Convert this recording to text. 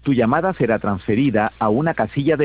Tu llamada será transferida a una casilla de